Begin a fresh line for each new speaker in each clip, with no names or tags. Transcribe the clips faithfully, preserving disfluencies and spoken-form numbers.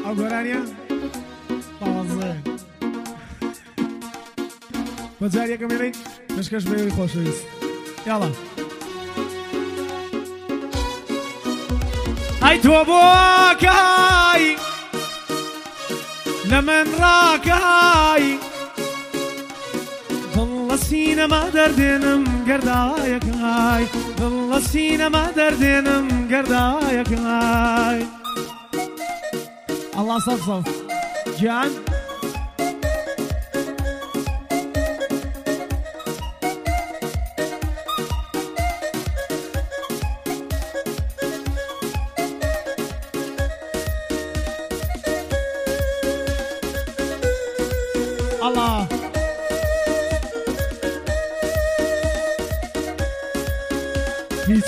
ئەو گۆرانیە باوەزێ بەجار یەکەم ێڵەی پێشکەش بێوەی خۆشەویست یاڵا ئەی تۆ بۆکای لە من ڕاکای دڵ لە سینەما دەردێنم گەردایەکای دڵ لە سینەما دەردێنم گەردایەکای الله صف صف جان الله هیچ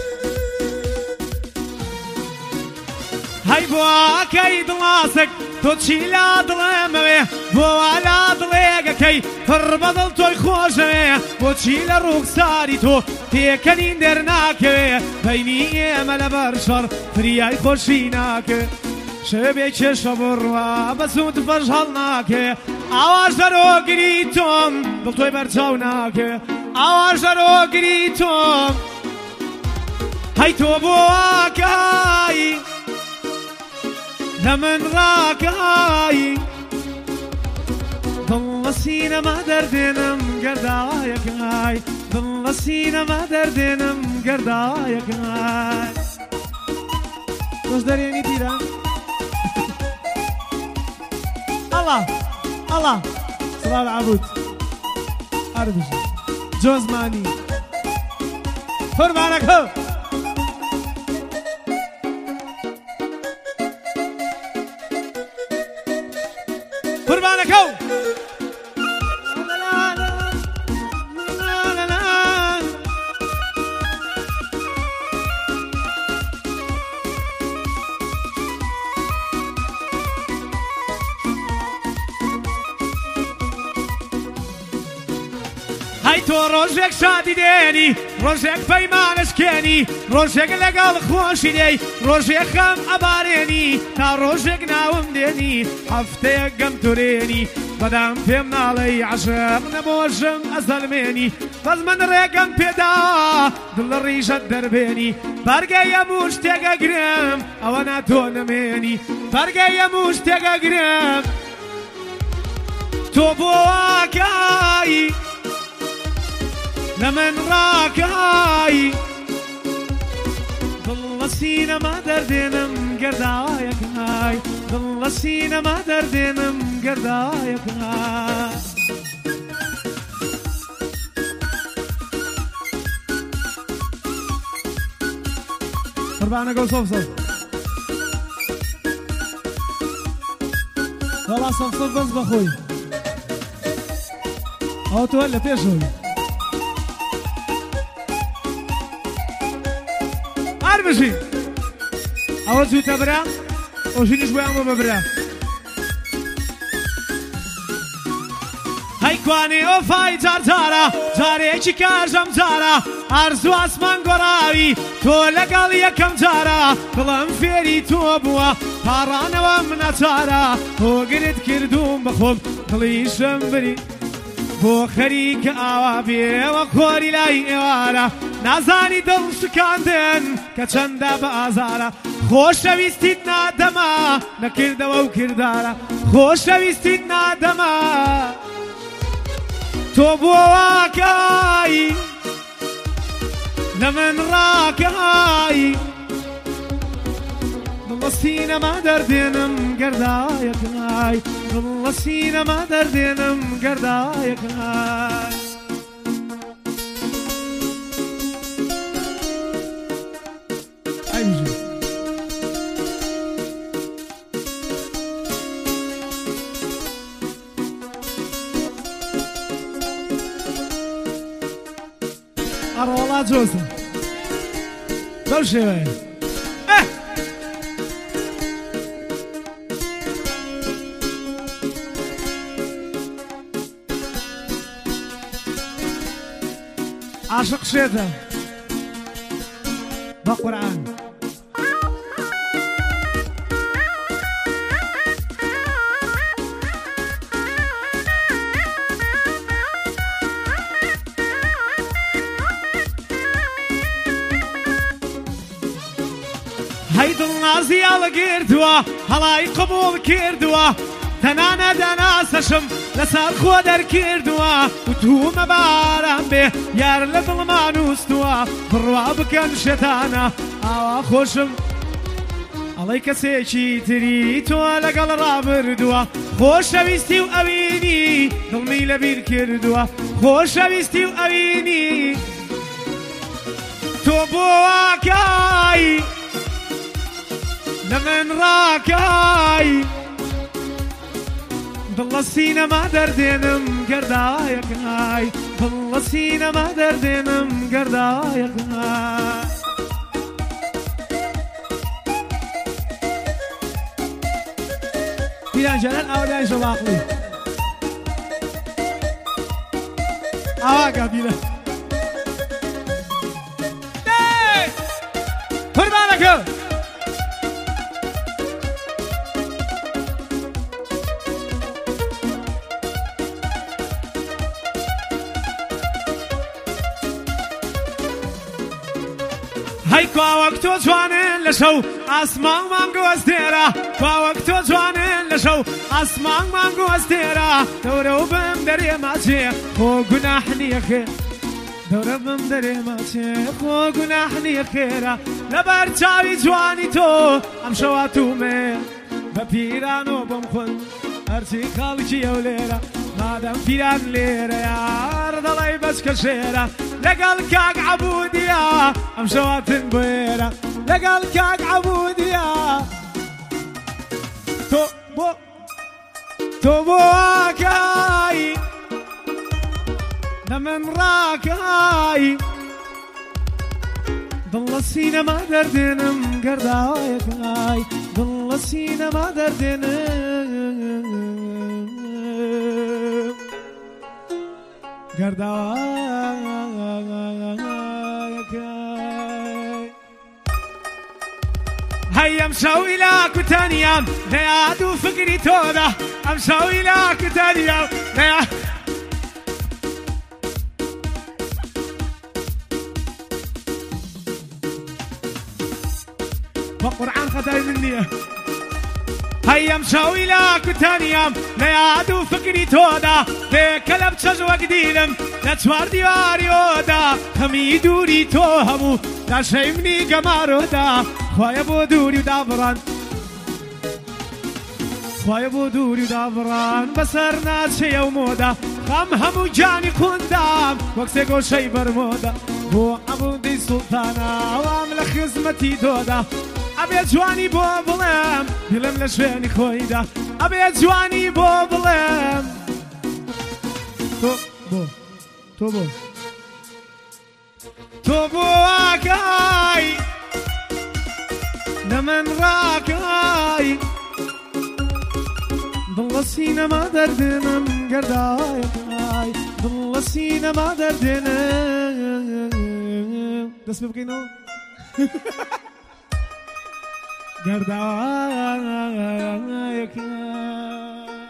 هەی بۆ ئاکەی دڵاسک تۆ چی لا دڵێمەوێ بۆ لا دڵێگەکەی پڕ بەدڵ تۆی خۆشەوێ بۆچی لە ڕووکساری تۆ پێکەنین دەرناکەوێ بەینی ئێمە لە بەرشەڕ فریای خۆشی ناکە شەبێ کێشە بڕوا بەسوود بەش هەڵ ناکێ ئاواش دەرۆگری تۆم دڵ تۆی بەرچاو ناکێ ئاواش دەرۆگری تۆم هەی تۆ بۆ ئاکایی لە من ڕاکایی دڵ لە سینەما دەردێنم گەردایەکای دڵ لە سینەما دەردێنم گەردایەکای دۆش دەرێنی پیرە الله الله سلام عبود عربش جوز ماني قربانك هو قربانك هو هەی تۆ ڕۆژێک شادی دێنی ڕۆژێک پەیمانشکێنی ڕۆژێک لەگەڵ خۆشی دێی ڕۆژێک خەم ئەبارێنی تا ڕۆژێک ناوم دێنی هەفتەیەک گەم تورێنی بەدام پێم ناڵەی عەشق نەبۆژم ئەزەلمێنی بەس من ڕێگەم پێدا دڵ لە ڕیژەت دەربێنی بەرگەی هەموو شتێکەگرم ئەوە ناتۆ نەمێنی بەرگەی هەموو شتێکەگرم تۆ بۆ ئاکایی لمن راكاي ضل سينما دردنم گردایک های ضل سینما دردنم گردایک های قربانك وصف صف والله صف صف بس بخوي او تولى بيشوي بشي اول زوت برا وشيني شوي عمو ببرا هاي كواني اوفاي جار جارا جاري چي كارجم جارا ارزو اسمان قراوي تو لقال يكم جارا كلام فيري تو بوا پارانا ومنا جارا تو قرد كردوم بخوب قليشم بري بو خريك آوابي وخوري لاي ايوانا نازانی دڵ شکاندن کە چەندە بە ئازارە خۆشەویستیت نادەما نەکردەوە و کردارە خۆشەویستیت نادەما تۆ بۆ واکایی لە من ڕاکایی دڵ لە سینەما دەردێنم گەردایەکای دڵ لە سینەما دەردێنم گەردایەکای والله جوزة كل شيء وين اه عاشق شتا بقرآن هەی دڵنازی هەڵە گردووە هەڵای قبوڵ کردووە تەنانە دەناسەشم لەسەر خۆ دەرکردووە وتومە باران بێ یار لە دڵمان وستووە بڕوا بکەن شێتانە ئاوا خۆشم ئەڵەی کەسێکی تری تۆ لەگەڵ ڕابردووە خۆشەویستی و ئەوینی دڵمی لەبیر کردووە خۆشەویستی و ئەوینی تۆ بۆ واکای لە من ڕاکای دڵە سینەما دەردێنم گەردایەکای دڵە سینەما دەردێنم گەردایەکای پیران جەران ئاوادانی شەواقڵی ئاواکە پیرە قوربانەکە هەی کواوەک تۆ جوانێن لە شەو ئاسمانمان گوەستێرە کواوەک تۆ جوانێن لە شەو ئاسمانمان گوەستێرە دەورە و بم دەرێ ماچێ خۆ گوناح نییە خێر دەورە بم دەرێ ماچێ خۆ گوناح نییە خێرە لەبەر چاوی جوانی تۆ ئەم شەوا تومێ بە پیرانەوە بۆم خۆن هەرچی خاڵکی ئەو لێرە مادەم پیران لێرە یار دەڵی بەچکە شێرە لەگەڵ کاک عەبوودیە ئەم شەواتن بێرە لەگەڵ کاک عەبوودیە تۆ بۆ تۆ بۆ واکای لە من ڕاکای دڵە سینەما دەردێنم گەردایەکای دڵە سینەما دەردێنم گەردایەکای هەی ئەم شەوی لا کوتانیام لە یاد و فکری تۆدا ئەم شەوی لا کوتانیام لە یاد بقرآن خطاي مني هيا مشاوي لك وتانيام لا يعدو فكري تودا بكلب تشجوا قديلم لا تشوار ديواري ودا همي دوري توهمو لا شي مني قمارو دا خوايا بو دوري ودابران خوايا بو دوري ودابران بسرنا شي ومودا خم همو جاني كوندام وكسيقو شي برمودا بو عبودي سلطانا وعمل خزمتي دودا ئەبێ جوانی بۆ بڵێم دلم لە شوێنی خۆیدا ئەبێ جوانی بۆ بڵێم تۆ بۆ تۆ بۆ تۆ بۆ واکای لە من ڕاکای دڵە سینەما دەردێنم گەردایەکای دڵە سینەما دەردێنم دەست پێ بکەینەوە گەردایەکای